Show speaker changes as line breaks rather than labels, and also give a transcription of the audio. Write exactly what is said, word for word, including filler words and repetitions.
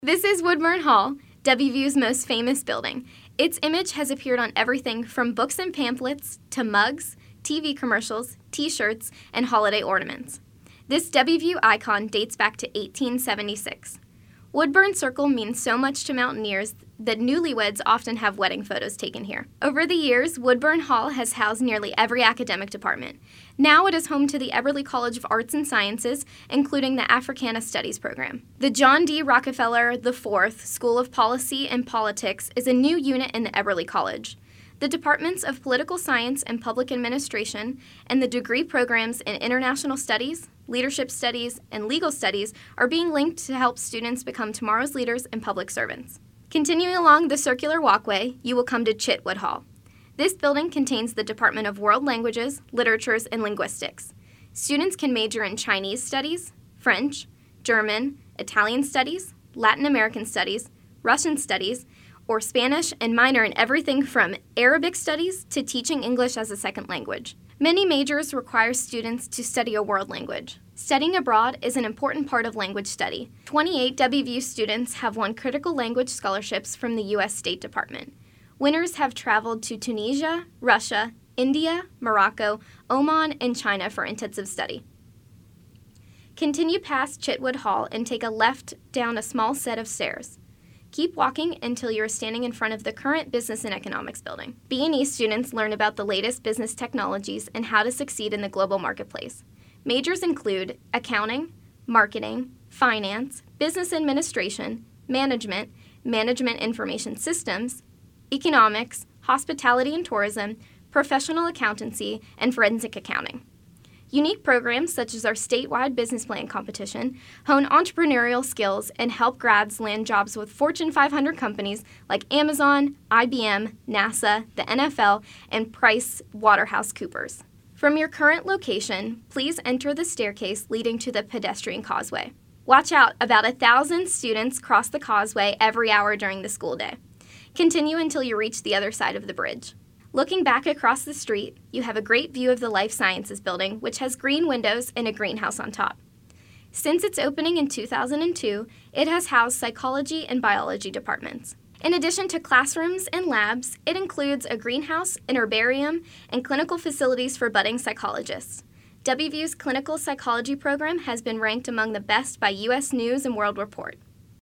This is Woodburn Hall, W V U's most famous building. Its image has appeared on everything from books and pamphlets to mugs, T V commercials, T-shirts, and holiday ornaments. This W V U icon dates back to eighteen seventy-six. Woodburn Circle means so much to mountaineers that newlyweds often have wedding photos taken here. Over the years, Woodburn Hall has housed nearly every academic department. Now it is home to the Eberly College of Arts and Sciences, including the Africana Studies program. The John D. Rockefeller the fourth School of Policy and Politics is a new unit in the Eberly College. The departments of Political Science and Public Administration and the degree programs in International Studies, Leadership Studies, and Legal Studies are being linked to help students become tomorrow's leaders and public servants. Continuing along the circular walkway, you will come to Chitwood Hall. This building contains the Department of World Languages, Literatures, and Linguistics. Students can major in Chinese Studies, French, German, Italian Studies, Latin American Studies, Russian Studies, or Spanish, and minor in everything from Arabic studies to teaching English as a second language. Many majors require students to study a world language. Studying abroad is an important part of language study. twenty-eight W V U students have won critical language scholarships from the U S State Department. Winners have traveled to Tunisia, Russia, India, Morocco, Oman, and China for intensive study. Continue past Chitwood Hall and take a left down a small set of stairs. Keep walking until you are standing in front of the current Business and Economics building. B and E students learn about the latest business technologies and how to succeed in the global marketplace. Majors include accounting, marketing, finance, business administration, management, management information systems, economics, hospitality and tourism, professional accountancy, and forensic accounting. Unique programs such as our statewide business plan competition hone entrepreneurial skills and help grads land jobs with Fortune five hundred companies like Amazon, I B M, NASA, the N F L, and Price Waterhouse Coopers. From your current location, please enter the staircase leading to the pedestrian causeway. Watch out, about a thousand students cross the causeway every hour during the school day. Continue until you reach the other side of the bridge. Looking back across the street, you have a great view of the Life Sciences building, which has green windows and a greenhouse on top. Since its opening in two thousand two, it has housed psychology and biology departments. In addition to classrooms and labs, it includes a greenhouse, an herbarium, and clinical facilities for budding psychologists. W V U's clinical psychology program has been ranked among the best by U S News and World Report.